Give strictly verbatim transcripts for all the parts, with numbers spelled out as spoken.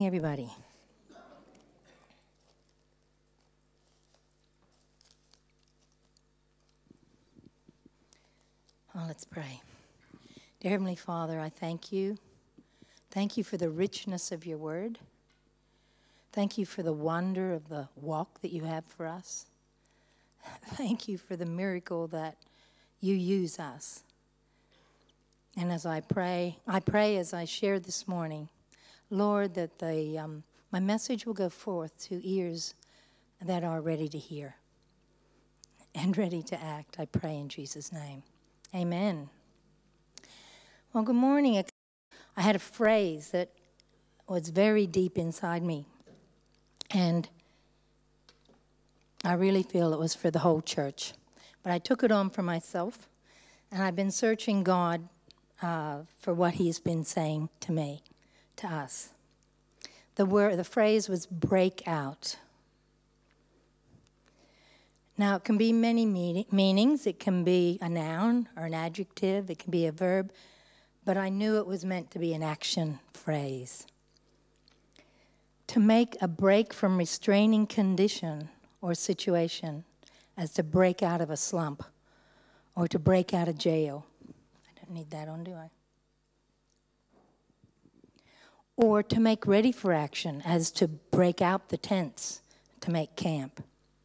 Everybody. Oh, let's pray. Dear Heavenly Father, I thank you. Thank you for the richness of your word. Thank you for the wonder of the walk that you have for us. Thank you for the miracle that you use us. And as I pray, I pray as I share this morning, Lord, that the um, my message will go forth to ears that are ready to hear and ready to act. I pray in Jesus' name. Amen. Well, good morning. I had a phrase that was very deep inside me, and I really feel it was for the whole church. But I took it on for myself, and I've been searching God uh, for what He's been saying to me, to us. The word, the phrase was break out. Now, it can be many meaning, meanings. It can be a noun or an adjective. It can be a verb. But I knew it was meant to be an action phrase. To make a break from restraining condition or situation, as to break out of a slump or to break out of jail. I don't need that on, do I? Or to make ready for action, as to break out the tents, to make camp.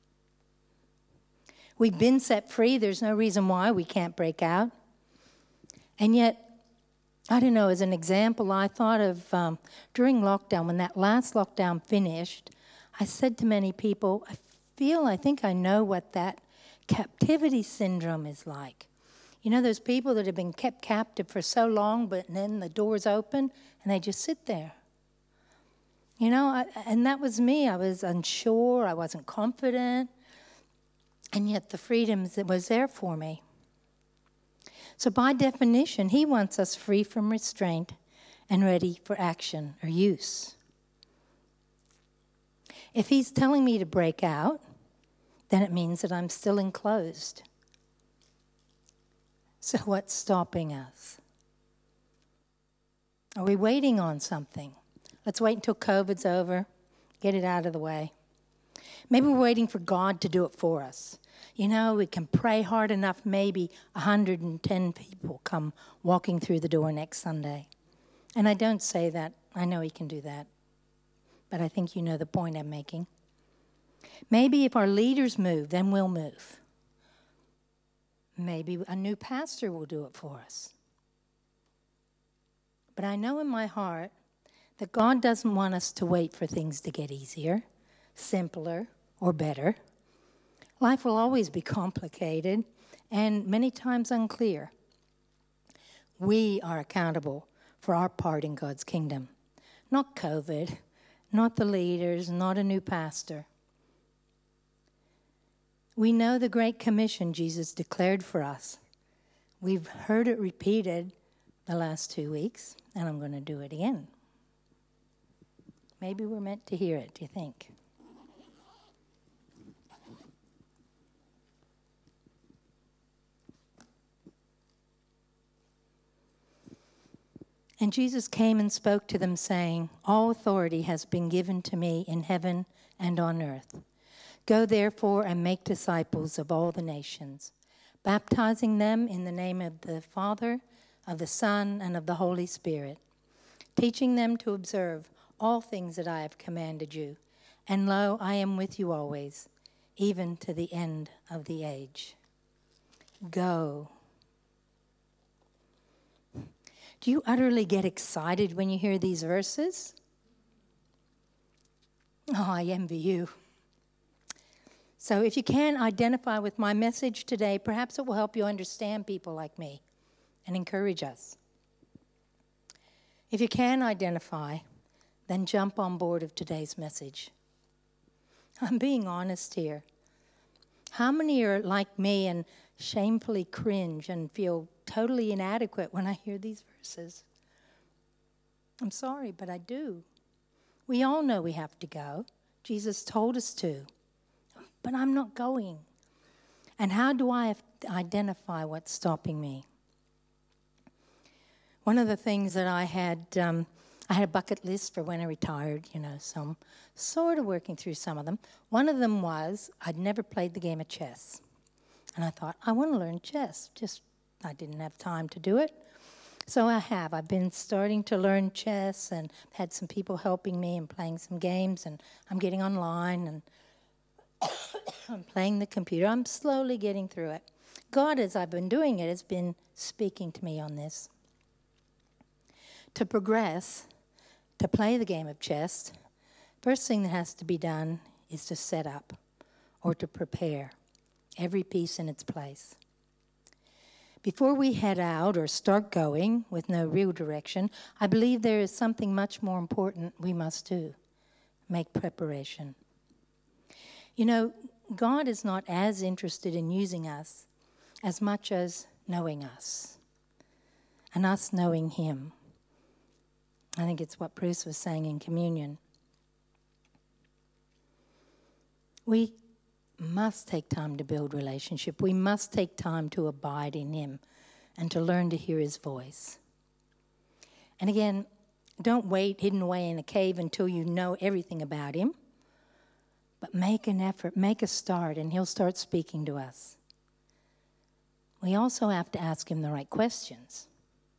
We've been set free. There's no reason why we can't break out. And yet, I don't know, as an example, I thought of um, during lockdown, when that last lockdown finished, I said to many people, I feel, I think I know what that captivity syndrome is like. You know, those people that have been kept captive for so long, but then the doors open and they just sit there. You know, I, and that was me. I was unsure. I wasn't confident. And yet the freedom that was there for me. So by definition, He wants us free from restraint and ready for action or use. If He's telling me to break out, then it means that I'm still enclosed. So what's stopping us? Are we waiting on something? Let's wait until COVID's over, get it out of the way. Maybe we're waiting for God to do it for us. You know, we can pray hard enough, maybe one hundred ten people come walking through the door next Sunday. And I don't say that. I know He can do that. But I think you know the point I'm making. Maybe if our leaders move, then we'll move. Maybe a new pastor will do it for us. But I know in my heart that God doesn't want us to wait for things to get easier, simpler, or better. Life will always be complicated and many times unclear. We are accountable for our part in God's kingdom. Not COVID, not the leaders, not a new pastor. We know the Great Commission Jesus declared for us. We've heard it repeated the last two weeks, and I'm going to do it again. Maybe we're meant to hear it, do you think? And Jesus came and spoke to them, saying, all authority has been given to me in heaven and on earth. Go therefore and make disciples of all the nations, baptizing them in the name of the Father, of the Son, and of the Holy Spirit, teaching them to observe all things that I have commanded you. And lo, I am with you always, even to the end of the age. Go. Do you utterly get excited when you hear these verses? Oh, I envy you. So if you can identify with my message today, perhaps it will help you understand people like me and encourage us. If you can identify, then jump on board of today's message. I'm being honest here. How many are like me and shamefully cringe and feel totally inadequate when I hear these verses? I'm sorry, but I do. We all know we have to go. Jesus told us to. But I'm not going. And how do I identify what's stopping me? One of the things that I had um, I had a bucket list for when I retired, you know, so I'm sort of working through some of them. One of them was I'd never played the game of chess. And I thought, I want to learn chess. Just, I didn't have time to do it. So I have. I've been starting to learn chess and had some people helping me and playing some games. And I'm getting online and I'm playing the computer. I'm slowly getting through it. God, as I've been doing it, has been speaking to me on this. To progress, to play the game of chess, first thing that has to be done is to set up or to prepare every piece in its place. Before we head out or start going with no real direction, I believe there is something much more important we must do: make preparation. You know, God is not as interested in using us as much as knowing us and us knowing Him. I think it's what Bruce was saying in communion. We must take time to build relationship. We must take time to abide in Him and to learn to hear His voice. And again, don't wait hidden away in a cave until you know everything about Him, but make an effort, make a start, and He'll start speaking to us. We also have to ask Him the right questions.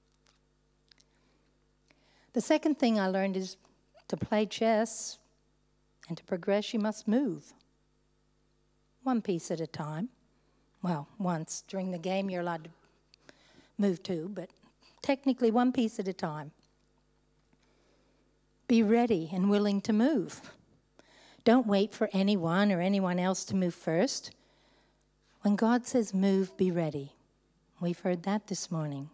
The second thing I learned is to play chess and to progress, you must move. One piece at a time. Well, once during the game you're allowed to move two, but technically one piece at a time. Be ready and willing to move. Don't wait for anyone or anyone else to move first. When God says move, be ready. We've heard that this morning.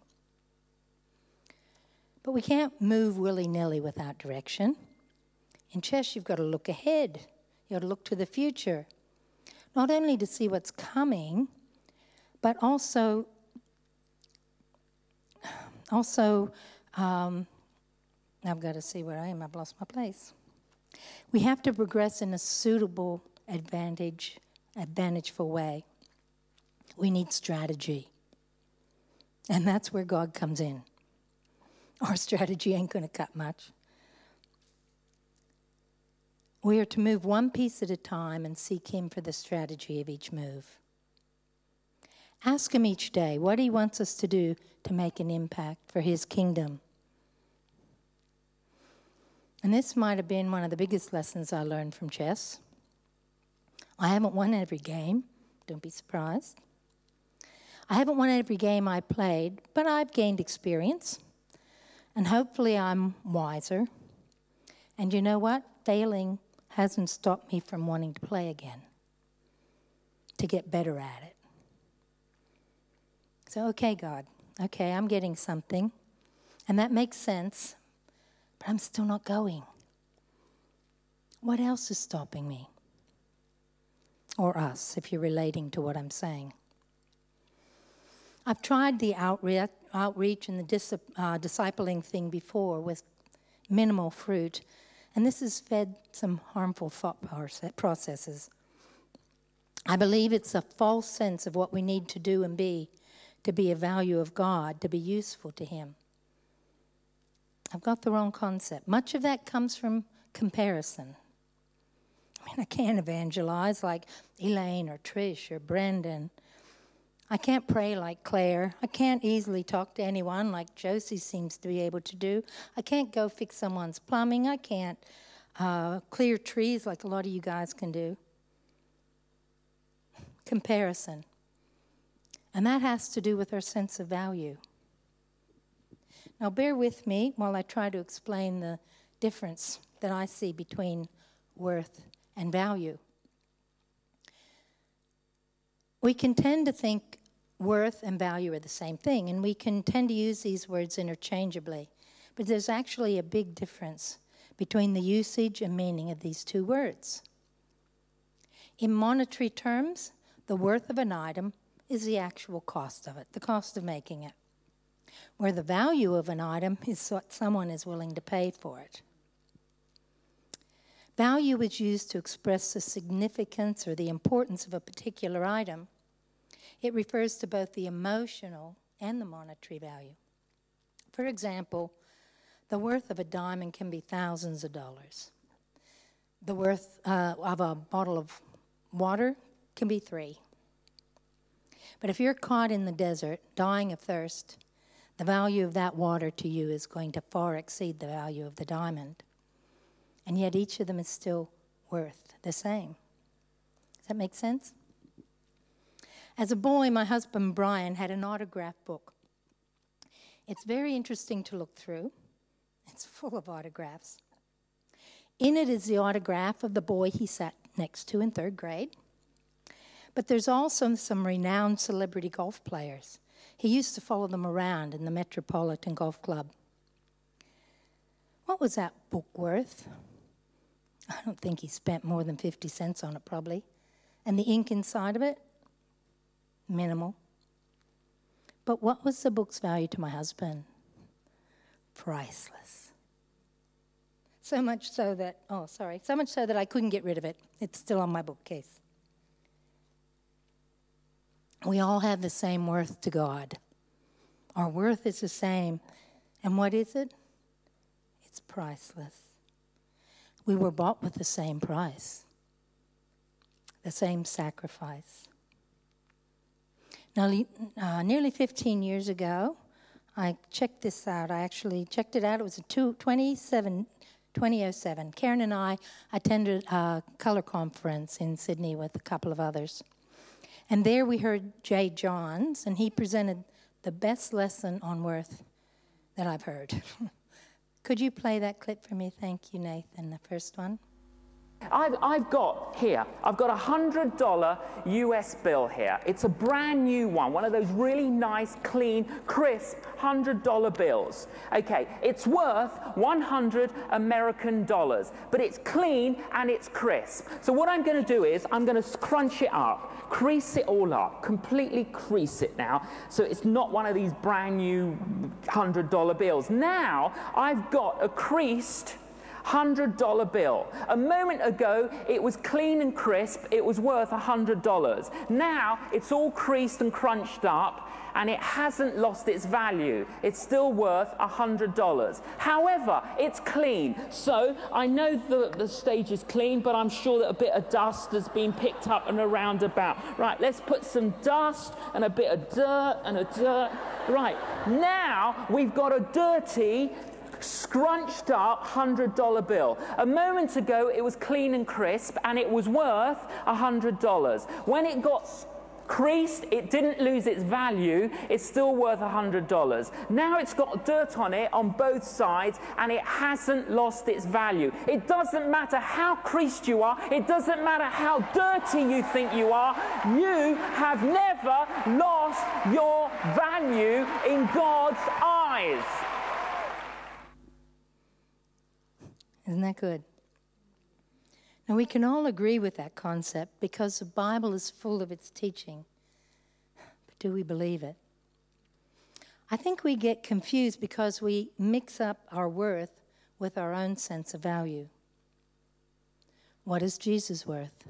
But we can't move willy-nilly without direction. In chess, you've got to look ahead. You've got to look to the future. Not only to see what's coming, but also, also um, I've got to see where I am. I've lost my place. We have to progress in a suitable, advantage, advantageful way. We need strategy. And that's where God comes in. Our strategy ain't going to cut much. We are to move one piece at a time and seek Him for the strategy of each move. Ask Him each day what He wants us to do to make an impact for His kingdom. And this might have been one of the biggest lessons I learned from chess. I haven't won every game. Don't be surprised. I haven't won every game I played, but I've gained experience. And hopefully I'm wiser. And you know what? Failing hasn't stopped me from wanting to play again, to get better at it. So, okay, God, okay, I'm getting something, and that makes sense, but I'm still not going. What else is stopping me? Or us, if you're relating to what I'm saying. I've tried the outreach, outreach and the dis, uh, discipling thing before with minimal fruit, and this has fed some harmful thought processes. I believe it's a false sense of what we need to do and be to be a value of God, to be useful to Him. I've got the wrong concept. Much of that comes from comparison. I mean, I can't evangelize like Elaine or Trish or Brendan. I can't pray like Claire. I can't easily talk to anyone like Josie seems to be able to do. I can't go fix someone's plumbing. I can't uh, clear trees like a lot of you guys can do. Comparison. And that has to do with our sense of value. Now bear with me while I try to explain the difference that I see between worth and value. We can tend to think worth and value are the same thing, and we can tend to use these words interchangeably. But there's actually a big difference between the usage and meaning of these two words. In monetary terms, the worth of an item is the actual cost of it, the cost of making it, where the value of an item is what someone is willing to pay for it. Value is used to express the significance or the importance of a particular item. It refers to both the emotional and the monetary value. For example, The worth of a diamond can be thousands of dollars. The worth uh, of a bottle of water can be three. But if you're caught in the desert, dying of thirst, the value of that water to you is going to far exceed the value of the diamond. And yet each of them is still worth the same. Does that make sense? As a boy, my husband Brian had an autograph book. It's very interesting to look through. It's full of autographs. In it is the autograph of the boy he sat next to in third grade. But there's also some renowned celebrity golf players. He used to follow them around in the Metropolitan Golf Club. What was that book worth? I don't think he spent more than fifty cents on it, probably. And the ink inside of it? Minimal. But what was the book's value to my husband? Priceless. So much so that, oh, sorry, so much so that I couldn't get rid of it. It's still on my bookcase. We all have the same worth to God. Our worth is the same. And what is it? It's priceless. We were bought with the same price, the same sacrifice. Now, uh, nearly fifteen years ago, I checked this out. I actually checked it out. It was in twenty oh seven. Karen and I attended a color conference in Sydney with a couple of others. And there we heard Jay Johns, and he presented the best lesson on worth that I've heard. Could you play that clip for me? Thank you, Nathan, the first one. I've, I've got here, I've got a one hundred dollar U S bill here. It's a brand new one, one of those really nice, clean, crisp one hundred dollar bills. Okay, it's worth one hundred American dollars, but it's clean and it's crisp. So what I'm going to do is I'm going to crunch it up, crease it all up, completely crease it now, so it's not one of these brand new one hundred dollar bills. Now I've got a creased one hundred dollar bill. A moment ago, it was clean and crisp. It was worth one hundred dollars. Now, it's all creased and crunched up, and it hasn't lost its value. It's still worth one hundred dollars. However, it's clean. So, I know that the stage is clean, but I'm sure that a bit of dust has been picked up and around about. Right, let's put some dust and a bit of dirt and a dirt. Right, now we've got a dirty, scrunched up one hundred dollar bill. A moment ago, it was clean and crisp, and it was worth one hundred dollars. When it got creased, it didn't lose its value. It's still worth one hundred dollars. Now it's got dirt on it on both sides, and it hasn't lost its value. It doesn't matter how creased you are. It doesn't matter how dirty you think you are. You have never lost your value in God's eyes. Isn't that good? Now, we can all agree with that concept because the Bible is full of its teaching. But do we believe it? I think we get confused because we mix up our worth with our own sense of value. What is Jesus worth?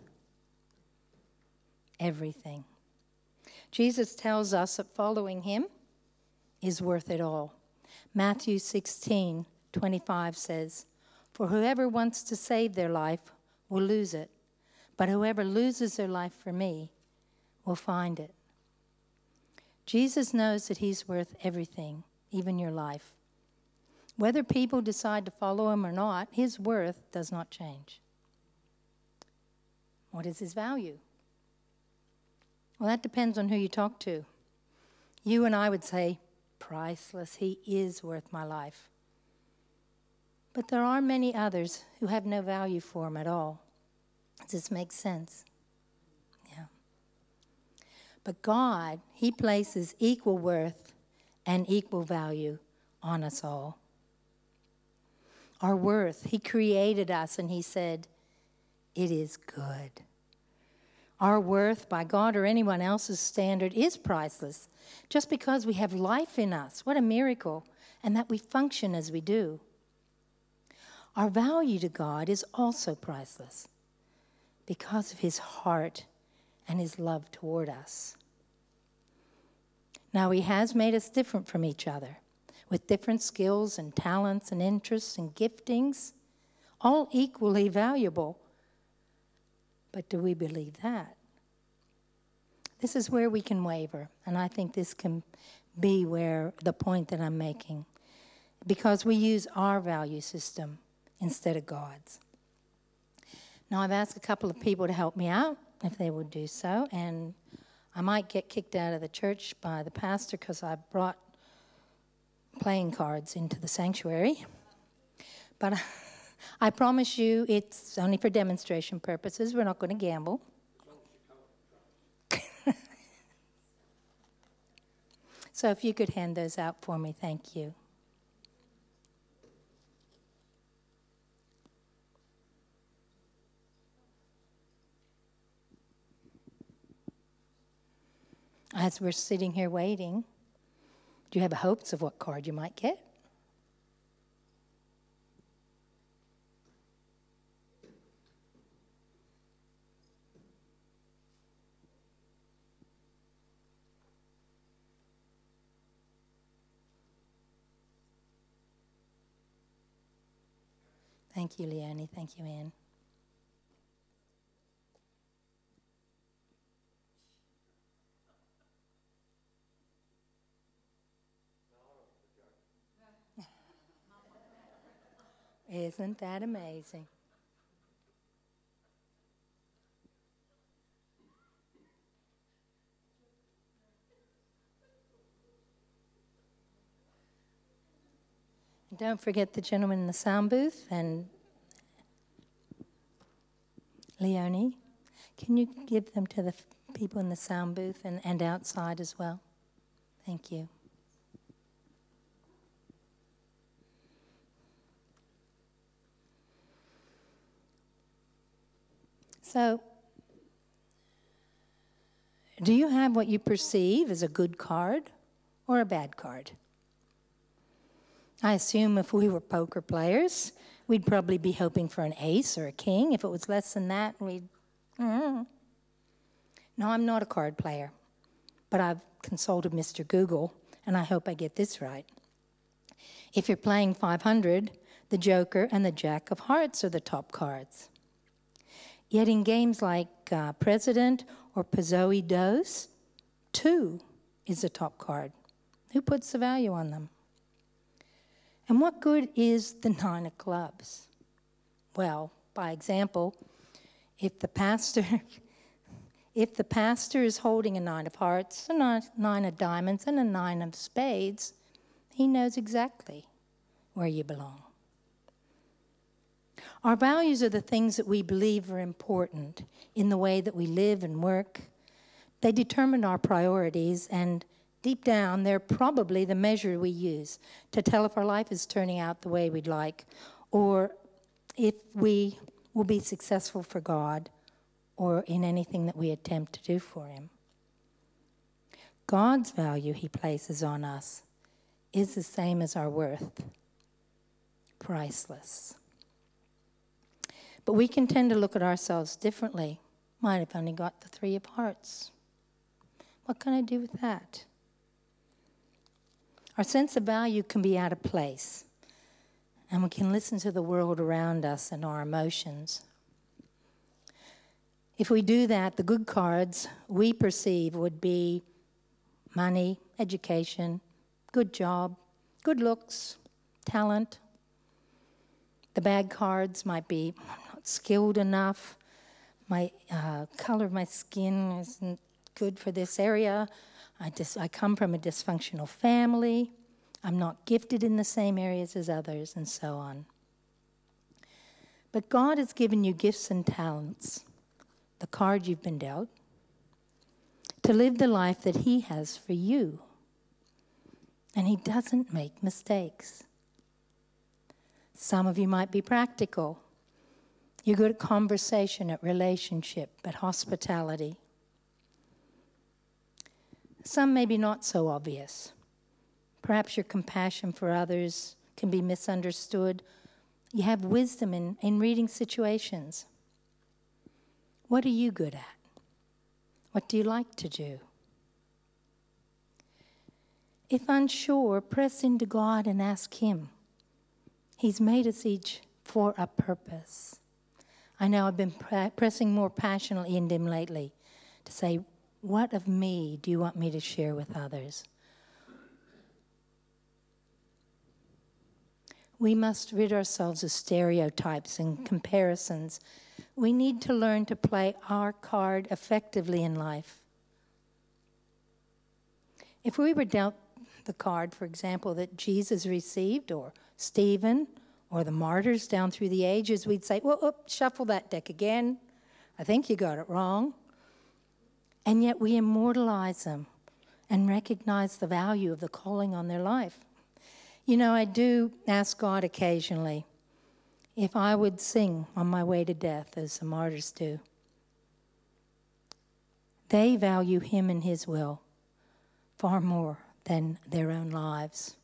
Everything. Jesus tells us that following him is worth it all. Matthew sixteen twenty-five says, "For whoever wants to save their life will lose it, but whoever loses their life for me will find it." Jesus knows that he's worth everything, even your life. Whether people decide to follow him or not, his worth does not change. What is his value? Well, that depends on who you talk to. You and I would say, priceless. He is worth my life. But there are many others who have no value for him at all. Does this make sense? Yeah. But God, he places equal worth and equal value on us all. Our worth, he created us and he said, it is good. Our worth, by God or anyone else's standard, is priceless. Just because we have life in us, what a miracle, and that we function as we do. Our value to God is also priceless because of his heart and his love toward us. Now, he has made us different from each other. with different skills and talents and interests and giftings, all equally valuable. But do we believe that? This is where we can waver, and I think this can be where the point that I'm making, because we use our value system instead of God's. Now, I've asked a couple of people to help me out, if they would do so, and I might get kicked out of the church by the pastor because I brought playing cards into the sanctuary. But I promise you it's only for demonstration purposes. We're not going to gamble. So if you could hand those out for me, thank you. As we're sitting here waiting, do you have hopes of what card you might get? Thank you, Leonie. Thank you, Anne. Isn't that amazing? And don't forget the gentleman in the sound booth and Leonie. Can you give them to the f- people in the sound booth and, and outside as well? Thank you. So, do you have what you perceive as a good card or a bad card? I assume if we were poker players, we'd probably be hoping for an ace or a king. If it was less than that, we'd... Mm. No, I'm not a card player, but I've consulted Mister Google, and I hope I get this right. If you're playing five hundred, the Joker and the Jack of Hearts are the top cards. Yet in games like uh, President or Pizzoe Dos, two is the top card. Who puts the value on them? And what good is the nine of clubs? Well, by example, if the pastor, if the pastor is holding a nine of hearts, a nine, nine of diamonds, and a nine of spades, he knows exactly where you belong. Our values are the things that we believe are important in the way that we live and work. They determine our priorities, and deep down, they're probably the measure we use to tell if our life is turning out the way we'd like, or if we will be successful for God or in anything that we attempt to do for Him. God's value He places on us is the same as our worth. Priceless. But we can tend to look at ourselves differently. Might have only got the three of hearts. What can I do with that? Our sense of value can be out of place, and we can listen to the world around us and our emotions. If we do that, the good cards we perceive would be money, education, good job, good looks, talent. The bad cards might be, I'm not skilled enough, my uh, color of my skin isn't good for this area, I, dis- I come from a dysfunctional family, I'm not gifted in the same areas as others, and so on. But God has given you gifts and talents, the card you've been dealt, to live the life that He has for you. And He doesn't make mistakes. Some of you might be practical. You're good at conversation, at relationship, at hospitality. Some maybe not so obvious. Perhaps your compassion for others can be misunderstood. You have wisdom in, in reading situations. What are you good at? What do you like to do? If unsure, press into God and ask Him. He's made us each for a purpose. I know I've been pre- pressing more passionately into Him lately to say, what of me do you want me to share with others? We must rid ourselves of stereotypes and comparisons. We need to learn to play our card effectively in life. If we were dealt the card, for example, that Jesus received, or Stephen, or the martyrs down through the ages, we'd say, well, oh, shuffle that deck again. I think you got it wrong. And yet we immortalize them and recognize the value of the calling on their life. You know, I do ask God occasionally if I would sing on my way to death as the martyrs do. They value Him and His will far more than their own lives.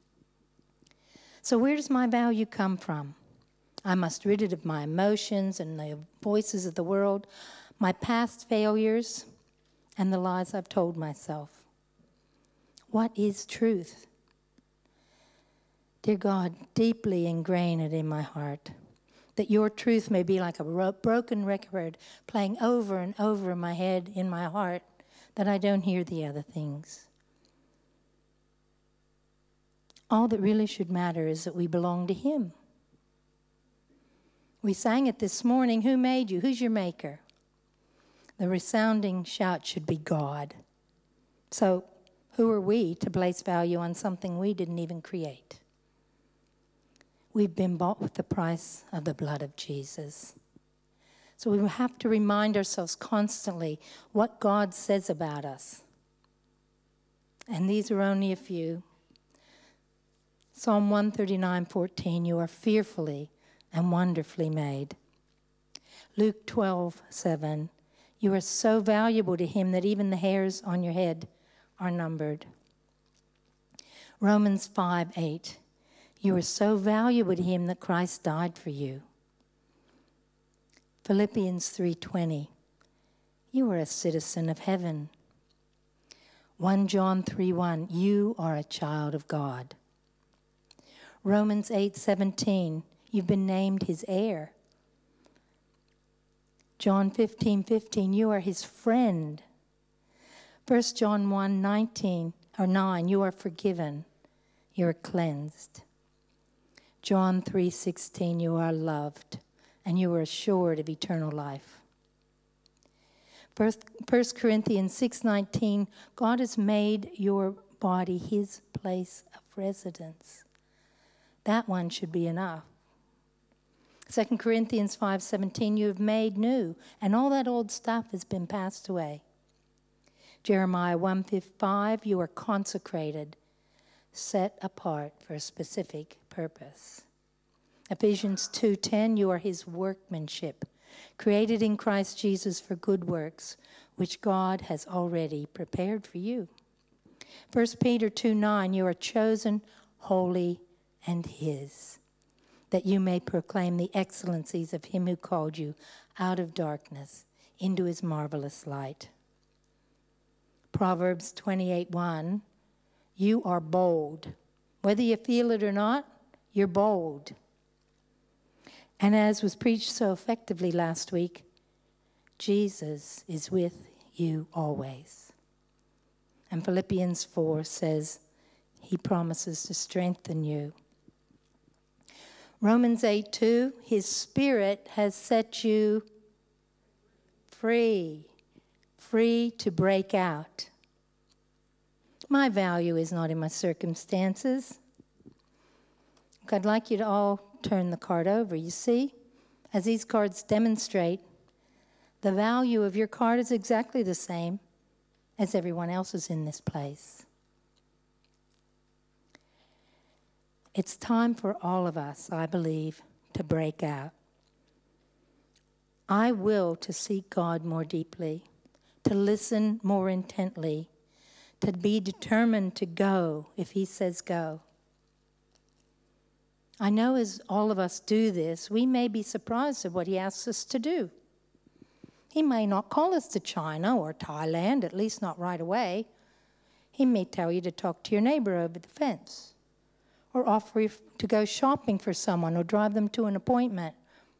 So where does my value come from? I must rid it of my emotions and the voices of the world, my past failures, and the lies I've told myself. What is truth? Dear God, deeply ingrain it in my heart, that your truth may be like a ro- broken record playing over and over in my head, in my heart, that I don't hear the other things. All that really should matter is that we belong to Him. We sang it this morning, who made you? Who's your maker? The resounding shout should be God. So who are we to place value on something we didn't even create? We've been bought with the price of the blood of Jesus. So we have to remind ourselves constantly what God says about us. And these are only a few. Psalm one thirty-nine fourteen, you are fearfully and wonderfully made. Luke twelve seven, you are so valuable to Him that even the hairs on your head are numbered. Romans five eight, you are so valuable to Him that Christ died for you. Philippians three twenty, you are a citizen of heaven. First John three one, you are a child of God. Romans eight seventeen, you've been named His heir. John fifteen fifteen, you are His friend. First John one nineteen or nine, you are forgiven. You are cleansed. John three sixteen, you are loved, and you are assured of eternal life. First Corinthians six nineteen, God has made your body His place of residence. That one should be enough. Second Corinthians five seventeen, you have made new, and all that old stuff has been passed away. Jeremiah one five, you are consecrated, set apart for a specific purpose. Ephesians two ten, you are His workmanship, created in Christ Jesus for good works, which God has already prepared for you. First Peter two nine, you are chosen, holy, and His, that you may proclaim the excellencies of Him who called you out of darkness into His marvelous light. Proverbs twenty-eight one, you are bold. Whether you feel it or not, you're bold. And as was preached so effectively last week, Jesus is with you always. And Philippians four says He promises to strengthen you. Romans eight two, His Spirit has set you free, free to break out. My value is not in my circumstances. I'd like you to all turn the card over. You see, as these cards demonstrate, the value of your card is exactly the same as everyone else's in this place. It's time for all of us, I believe, to break out. I will to seek God more deeply, to listen more intently, to be determined to go if He says go. I know as all of us do this, we may be surprised at what He asks us to do. He may not call us to China or Thailand, at least not right away. He may tell you to talk to your neighbor over the fence, or offer you to go shopping for someone, or drive them to an appointment,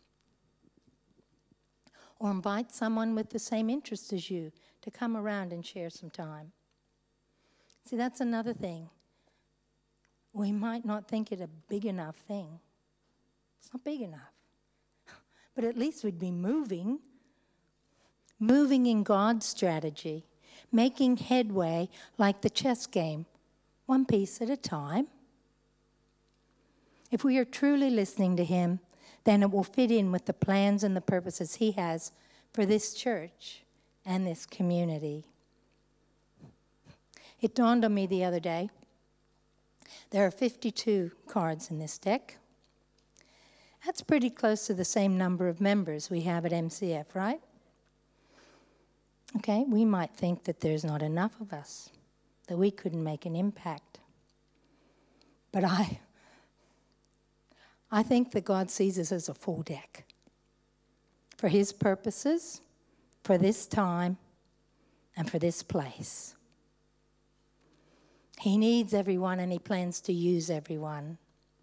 or invite someone with the same interests as you to come around and share some time. See, that's another thing. We might not think it a big enough thing. It's not big enough. But at least we'd be moving, moving in God's strategy, making headway like the chess game, one piece at a time. If we are truly listening to Him, then it will fit in with the plans and the purposes He has for this church and this community. It dawned on me the other day, there are fifty-two cards in this deck. That's pretty close to the same number of members we have at M C F, right? Okay, we might think that there's not enough of us, that we couldn't make an impact. But I, I think that God sees us as a full deck for His purposes, for this time, and for this place. He needs everyone, and He plans to use everyone.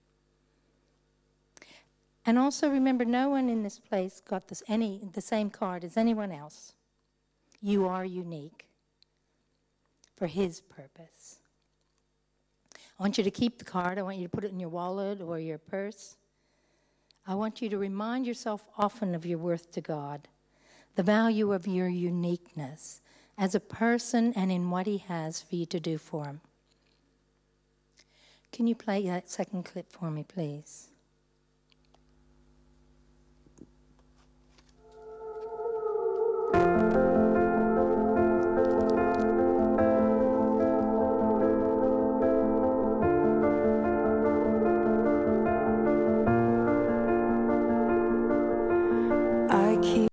And also remember, no one in this place got this, any the same card as anyone else. You are unique for His purpose. I want you to keep the card. I want you to put it in your wallet or your purse. I want you to remind yourself often of your worth to God, the value of your uniqueness as a person and in what He has for you to do for Him. Can you play that second clip for me, please? I keep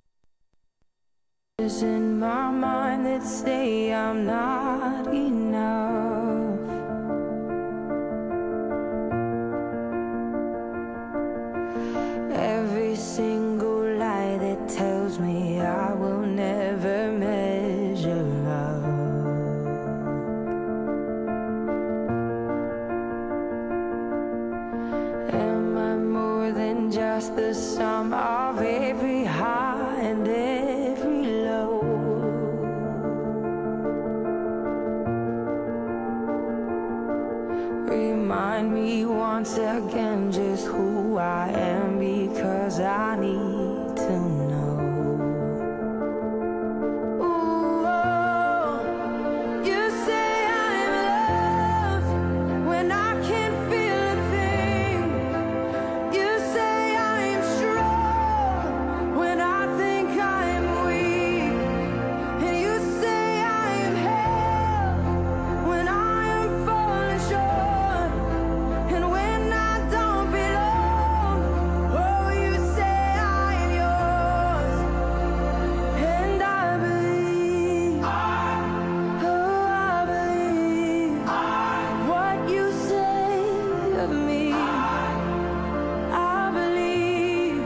in my mind that say I'm not enough. Every single lie that tells me I will never measure up. Am I more than just the sum of every high and every low? Remind me once again just who I am, because I need to know. Ooh, oh, you say I'm loved when I can't feel a thing. You say I'm strong when I think I'm weak. And you say I am held when I am falling short. And when I don't belong, oh, you say I am yours. And I believe, oh, I believe what you say of me. I believe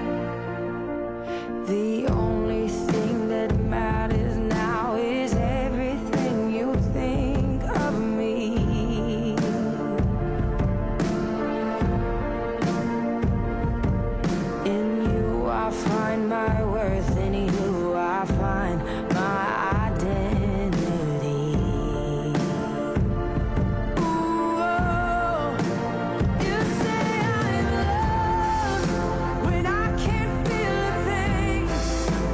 the only thing that matters now is everything you think of me. In you I find my worth, in you I find my identity. Ooh, oh, you say I'm loved when I can't feel a thing.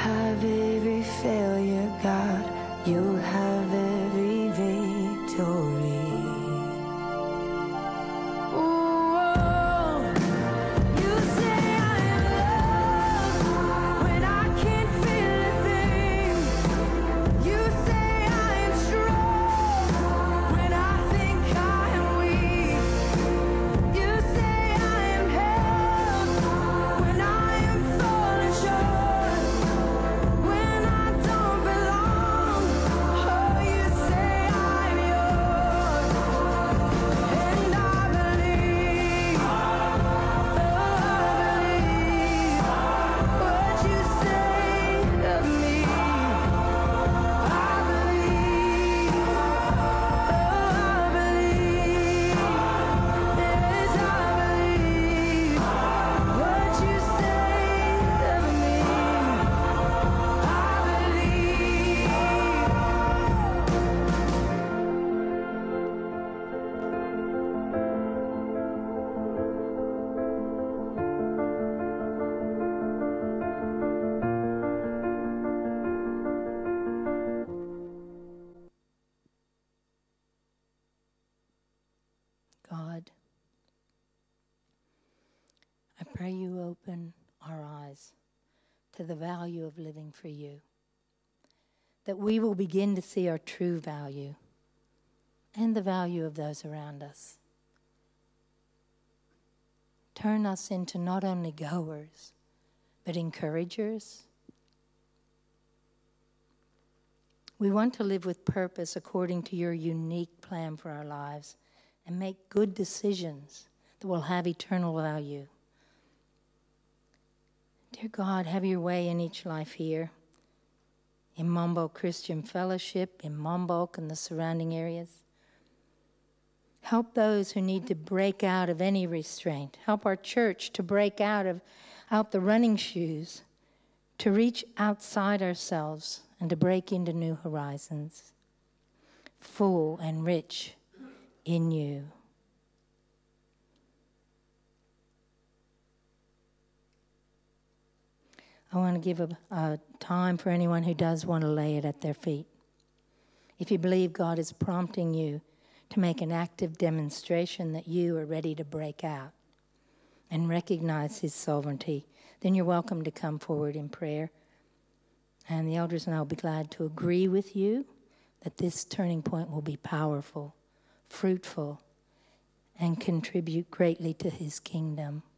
have every failure, God. You have every victory. God, I pray you open our eyes to the value of living for you, that we will begin to see our true value and the value of those around us. Turn us into not only goers, but encouragers. We want to live with purpose according to your unique plan for our lives and make good decisions that will have eternal value. Dear God, have your way in each life here, in Mombolk Christian Fellowship, in Mombolk and the surrounding areas. Help those who need to break out of any restraint. Help our church to break out of out the running shoes, to reach outside ourselves and to break into new horizons, full and rich in you. I want to give a, a time for anyone who does want to lay it at their feet. If you believe God is prompting you to make an active demonstration that you are ready to break out and recognize his sovereignty, then you're welcome to come forward in prayer. And the elders and I will be glad to agree with you that this turning point will be powerful, fruitful, and contribute greatly to his kingdom.